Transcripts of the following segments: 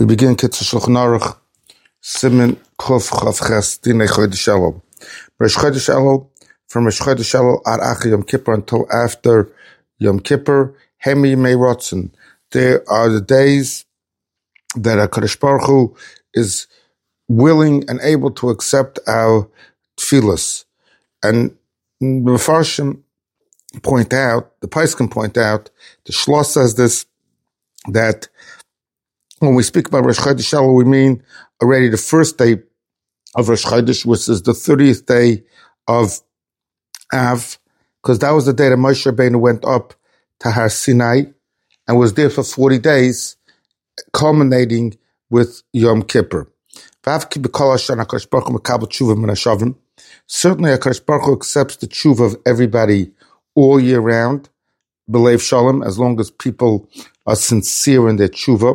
We begin Kitzur Shulchan Aruch, Siman Kuf Chav Ches Dinei Chodesh Elul. Rosh Chodesh Elul, from Rosh Chodesh Elul ad Achar Yom Kippur until after Yom Kippur, Hemi Yimei Rotzen. There are the days that HaKadosh Baruch Hu is willing and able to accept our tefillas. And the Mefarshim point out, the Paiskim point out, the Shlosh says this, that when we speak about Rosh Chodesh Elul, we mean already the first day of Rosh Chodesh, which is the 30th day of Av, because that was the day that Moshe Rabbeinu went up to Har Sinai and was there for 40 days, culminating with Yom Kippur. Certainly, HaKadosh Baruch Hu accepts the tshuva of everybody all year round, b'leiv shalom, as long as people are sincere in their tshuva.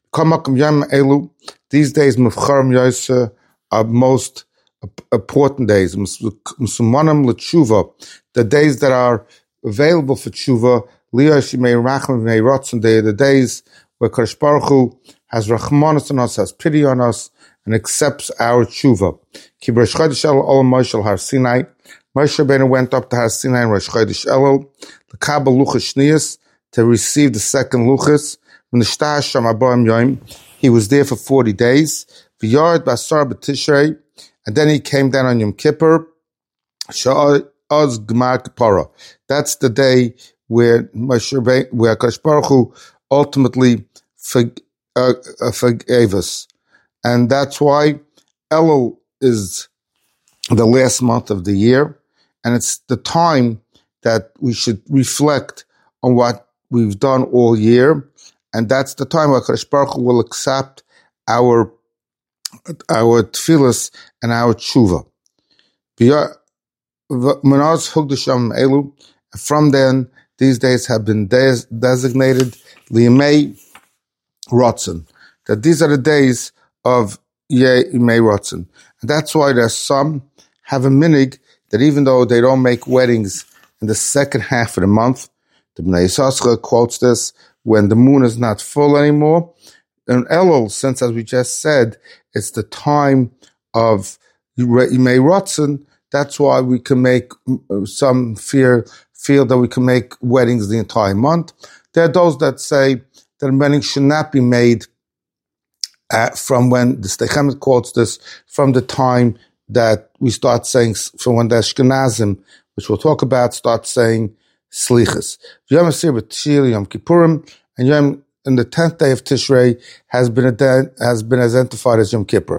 These days, Mevcharim Yoseh are most important days. Musumanim l'tshuva, the days that are available for tshuva, liyosh yimei racham v'mei rotzen, they are the days where Kadosh Baruch Hu has rachmanos on us, has pity on us, and accepts our tshuva. Ki b'Rosh Chodesh Elul olam Moshe Har Sinai. Moshe Rabbeinu went up to Har Sinai in Rosh Chodesh Elul, l'kabel luchas shniyas, to receive the second luchas. V'nishtah sham arba'im yom, he was there for 40 days. V'yard b'asar b'tishrei, and then he came down on Yom Kippur. Sha'oz gmar kapara. That's the day where Kadosh Baruch Hu ultimately forgave us. And that's why Elul is the last month of the year, and it's the time that we should reflect on what we've done all year, and that's the time where Kadosh Baruch Hu will accept our tefillas and our tshuva. From then, these days have been designated liyimei rotzen, that these are the days of Yimei Rotzen. And that's why there's some have a minig that even though they don't make weddings in the second half of the month, the Bnei Yissaschar quotes this, when the moon is not full anymore. In Elul, since as we just said, it's the time of Yimei Rotzen, that's why we can make some feel that we can make weddings the entire month. There are those that say that a wedding should not be made from when the Sdei Chemet quotes this, from the time that we start saying, from when the Ashkenazim, which we'll talk about, start saying Slichas. Yom Asir B'Tishri, Yom Kippurim, and Yom in the 10th day of Tishrei has been identified as Yom Kippur.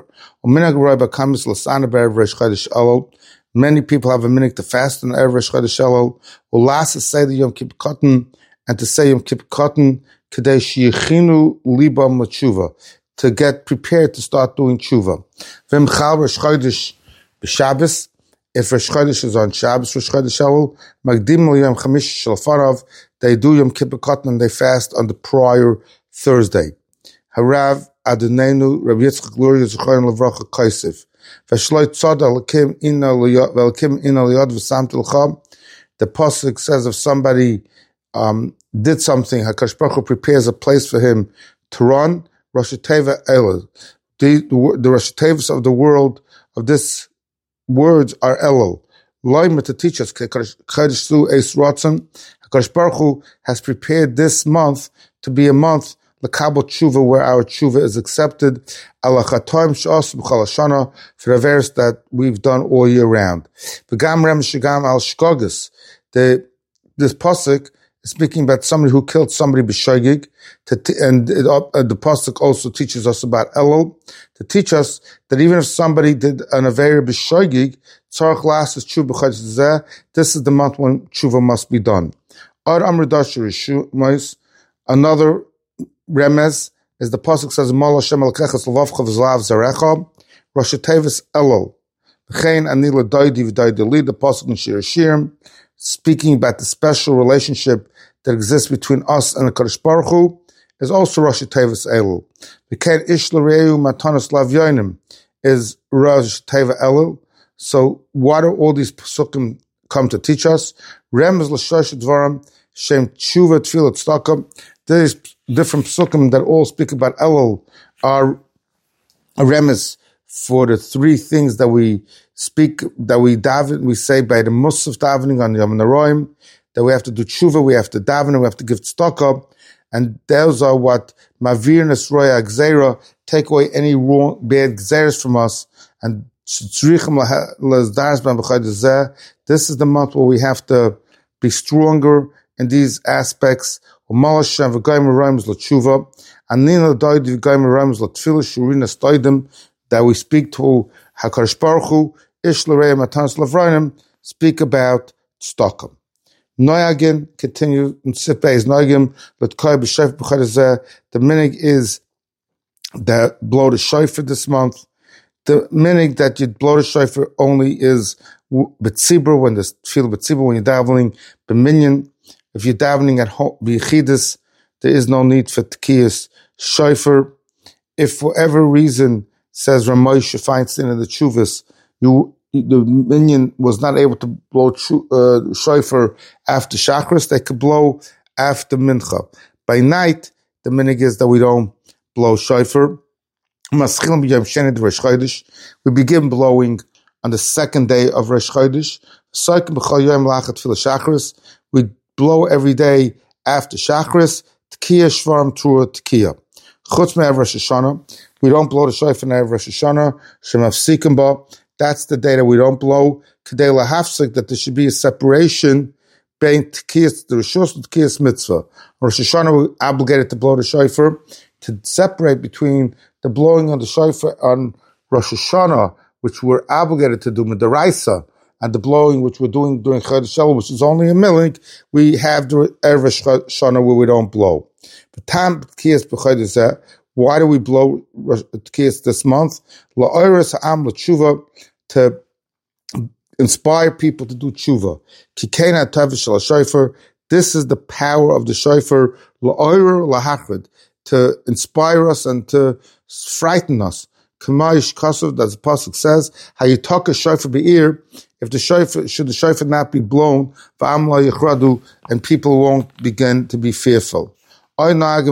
Many people have a minute to fast on Erev Rosh Chodesh Elul. Ulas say the Yom Kippur Cotton, and to say Yom Kippur Cotton, Kadei Sheyechinu Libam L'Tshuva, to get prepared to start doing tshuva. V'mchal Rosh Chodesh b'Shabbos, if Rosh Chodesh is on Shabbos, Rosh Chodesh Elul, Magdim L'Yom Chamish Shalfarav, they do Yom Kippur Cotton and they fast on the prior Thursday. Harav Adonenu Rabbi Yitzchak Luria Zechariah Levracha Kaisif. V'shloi Tzada L'kim Ina L'yad V'samt L'cham. The pasuk says if somebody did something, HaKadosh Baruch Hu prepares a place for him to run. Rosh Teva Elul. The Rosh Tevas of the world of this words are Elul. Loima to teach us Kadosh Su Eis Rotzen. HaKadosh Baruch Hu has prepared this month to be a month l'kabel tshuva, where our tshuva is accepted. Ala chatoim she'os b'chol hashana, for the verse that we've done all year round. V'gam rem shegam al shkogas. This pasuk is speaking about somebody who killed somebody b'shoigig, and the pasuk also teaches us about Elul, to teach us that even if somebody did an avera b'shoigig, tzarich las is tshuva b'chodesh zeh. This is the month when tshuva must be done. Ar amridash rishumos. Another remez is the pasuk says, "Mol Hashem alkechas l'vavcha v'zlav zarecha." Rosh Tevis Elul. V'chein ani l'doidi v'doidi li. The pasuk in Shir Shirim, speaking about the special relationship that exists between us and the Kadosh Baruch Hu, is also Rosh Tevis Elul. V'kein ish l'reu matanos lavyonim is Rosh Teva Elul. So what do all these pasukim come to teach us? Remez l'shosh dvarim shem tshuva tefillah tzedakah. These different psukim that all speak about Elul are a remes for the three things that we speak, that we daven, we say by the Musaf davening on Yom Naroim, that we have to do tshuva, we have to daven, and we have to give tzedakah, and those are what Mavir Nesroya Gzeira, take away any wrong, bad gzeiras from us, and this is the month where we have to be stronger in these aspects. That we speak to HaKadosh Baruch Hu, Ish L'Rei Matanos L'Vrayim, speak about tzedakah. Noyagin, continue in Sipbeis Noyagim, but Koi B'Shayf B'Chadazeh, the minig is that blow the shofar this month. The minig that you blow the shofar only is B'Tzibur, when there's tefillah B'Tzibur, when you're davening B'Minyan. If you're davening at home, B'Yechidus, there is no need for Tkiyas shofar. If for whatever reason, says Ramosh Feinstein in the Chuvas, the minion was not able to blow shofar after Shachris, they could blow after Mincha. By night, the minig is that we don't blow shofar. We begin blowing on the second day of Rosh Chodesh. We blow every day after Shachris, Tkiya Shvarim Trua Tkiya. Chutz me'ev Rosh Hashanah, we don't blow the shofar in Erev Rosh Hashanah. Shemafsikim ba, that's the day that we don't blow. Kedei lahafsik, that there should be a separation between Tkiyas, the Rishus, and Tkiyas Mitzvah. Rosh Hashanah, we're obligated to blow the shofar, to separate between the blowing on the shofar on Rosh Hashanah, which we're obligated to do Midaraisa, and the blowing which we're doing during Chodesh Elul, which is only a milig. We have the Erev Rosh Hashanah where we don't blow. Why do we blow Tkiyas this month? La'oris ha'am l'tshuva, to inspire people to do tshuva. Kikeina tavish shel shofar. This is the power of the shofar. La'orer lahachrid, to inspire us and to frighten us. Kamayish Kosov, as the pasuk says, how you talk a shofar be'ir, if the shofar, should the shofar not be blown, v'am la yichradu, and people won't begin to be fearful. Another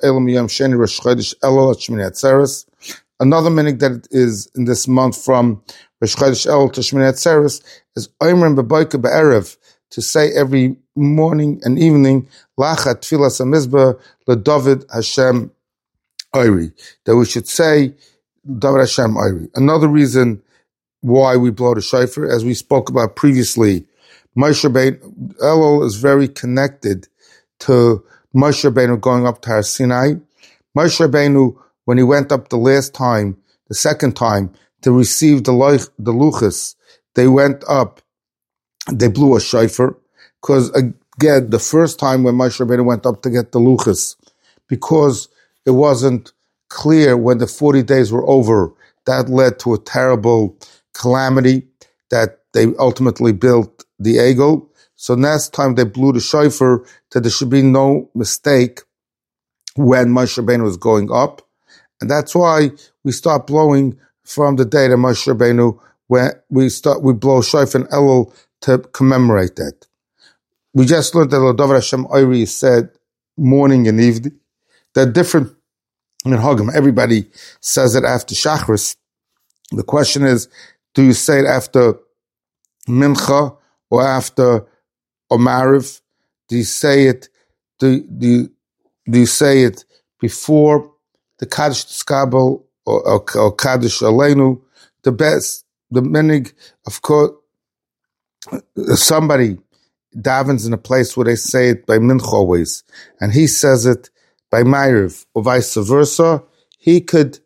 minig that is in this month from Rosh Chodesh Elul to Shmini Atzeres is Oimrim B'Boyka B'Erev, to say every morning and evening Lachat Tfilas HaMizbah LeDavid Hashem Oiri, that we should say David Hashem Oiri. Another reason why we blow the shofar, as we spoke about previously, Moshe Rabbeinu Elul is very connected to Moshe Rabbeinu going up to Har Sinai. Moshe Rabbeinu, when he went up the last time, the second time, to receive the luchas, they went up, they blew a shofar, because again, the first time when Moshe Rabbeinu went up to get the luchas, because it wasn't clear when the 40 days were over, that led to a terrible calamity that they ultimately built the Egel. So next time they blew the shofar, that there should be no mistake when Moshe Rabbeinu was going up. And that's why we start blowing from the day that Moshe Rabbeinu, when we blow shofar in Elul to commemorate that. We just learned that L'Davar Hashem Oiri said morning and evening. They're different in Hagam. Everybody says it after Shachris. The question is, do you say it after Mincha or after Mariv? Do you say it? Do you say it before the Kaddish T'Skabel or Kaddish Aleinu? The minig, of course, if somebody davens in a place where they say it by Mincha always, and he says it by Mariv or vice versa, he could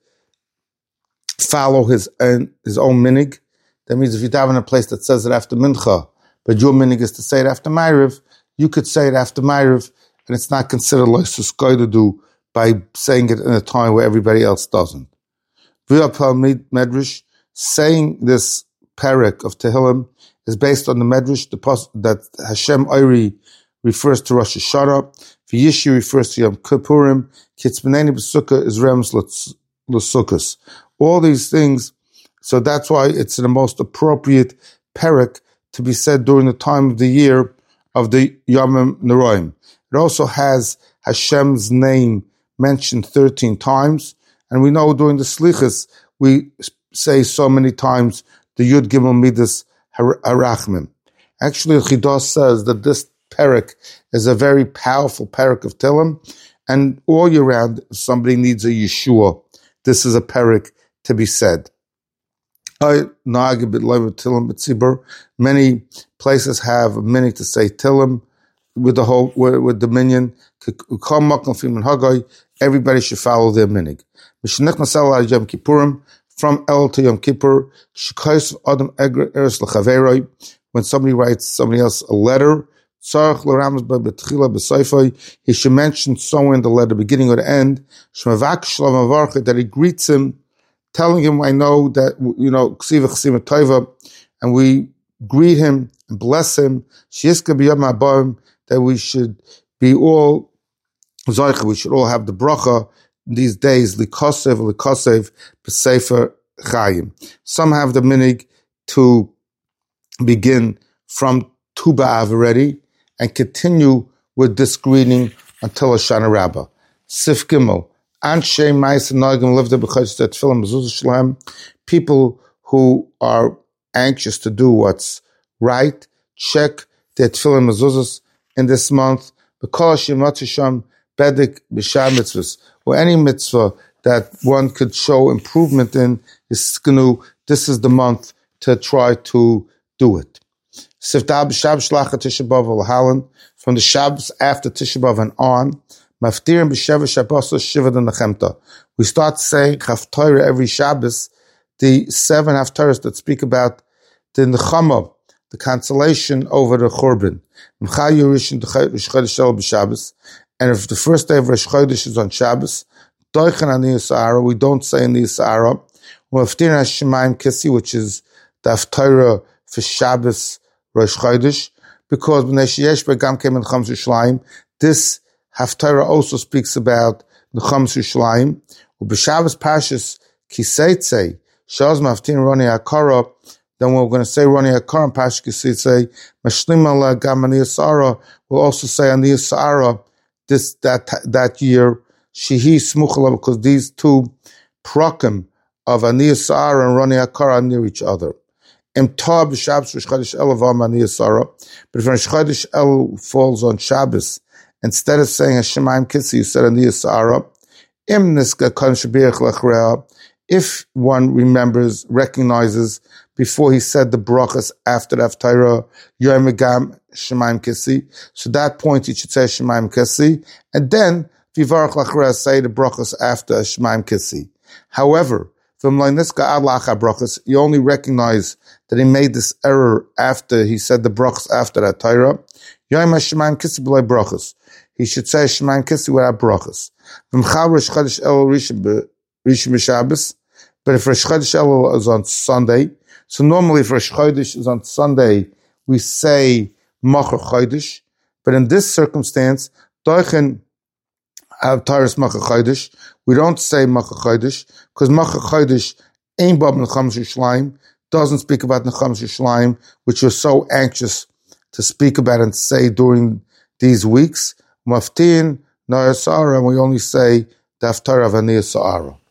follow his own minig. That means if you daven in a place that says it after Mincha, but your minig is to say it after Mariv, you could say it after Mariv, and it's not considered loisus goydedu by saying it in a time where everybody else doesn't. V'yapal Medrash, saying this parak of Tehillim is based on the Medrash that Hashem Oiri refers to Rosh Hashanah, V'yishi refers to Yom Kippurim, Kitzbeneni B'Sukkah is Rems L'Sukkos. All these things, so that's why it's the most appropriate parak to be said during the time of the year of the Yom Noraim. It also has Hashem's name mentioned 13 times. And we know during the Slichas, we say so many times the Yud Gimel Midas Harachmim. Actually, Chidos says that this parak is a very powerful parak of Tehillim, and all year round, if somebody needs a Yeshua, this is a parak to be said. Many places have a minute to say Tehillim with the minyan. Everybody should follow their minig. From El to Yom Kippur, when somebody writes somebody else a letter, he should mention somewhere in the letter, beginning or the end, that he greets him, telling him, I know that, and we greet him and bless him, that we should be all Zoich, we should all have the bracha these days, likosev, b'sefer chayim. Some have the minig to begin from Tu B'Av already and continue with this greeting until Hoshana Rabbah. Sif Gimel, Anshe Ma'aseh Nagim Livda B'Chodesh Tefillah Mezuzah Shalem. People who are anxious to do what's right, check their Tefillah Mezuzahs in this month. B'Kol Shemot Sham Bedik B'Shah Mitzvahs, or any mitzvah that one could show improvement in, this is the month to try to do it. From the Shabbos after Tisha B'Av and on, we start saying Haftarah every Shabbos, the 7 Haftarahs that speak about the Nechama, the consolation over the Churban. And if the first day of Rosh Chodesh is on Shabbos, we don't say Aniyas Sa'ara, which is the Haftarah for Shabbos Rosh Chodesh, because this Haftarah also speaks about the Chams Yerushalayim. B'Shabbos Pashas Kiseitze, Shaz Maftin Roni Akara, then we're going to say Roni Akara and Pashas Kiseitze, Mashlim Ala Gam Aniyas Sa'ara, we'll also say Aniyas Sa'ara that year, Shehi Smuchala, because these two prakim of Aniyas Sa'ara and Roni Akara are near each other. But if Rosh Chodesh El falls on Shabbos, instead of saying Hashemayim Kissi, you said Aniyas Sa'ara. If one recognizes before he said the brachas after the Haftarah, Yom Gam Shemayim Kissi, so that point he should say Shemayim Kissi, and then Vivarach Lachrea say the brachas after Shemayim Kissi. However, you only recognize that he made this error after he said the brachas after that Torah. Yom HaShemayim Kissi b'lei brachas. He should say Shemayim Kissi without brachas. But if Rosh Chodesh El is on Sunday, so normally if Rosh Chodesh is on Sunday, we say Machar Chodesh. But in this circumstance, Doichen have Taurus Machar Chodesh. We don't say Machar Chodesh, because Machar Chodesh ain't Bab Nechams Yerushalayim, doesn't speak about Nechams Yerushalayim, which you're so anxious to speak about and say during these weeks. Maftin, Nayas Sa'ara, and we only say the Haftarah of Aniyas Sa'ara.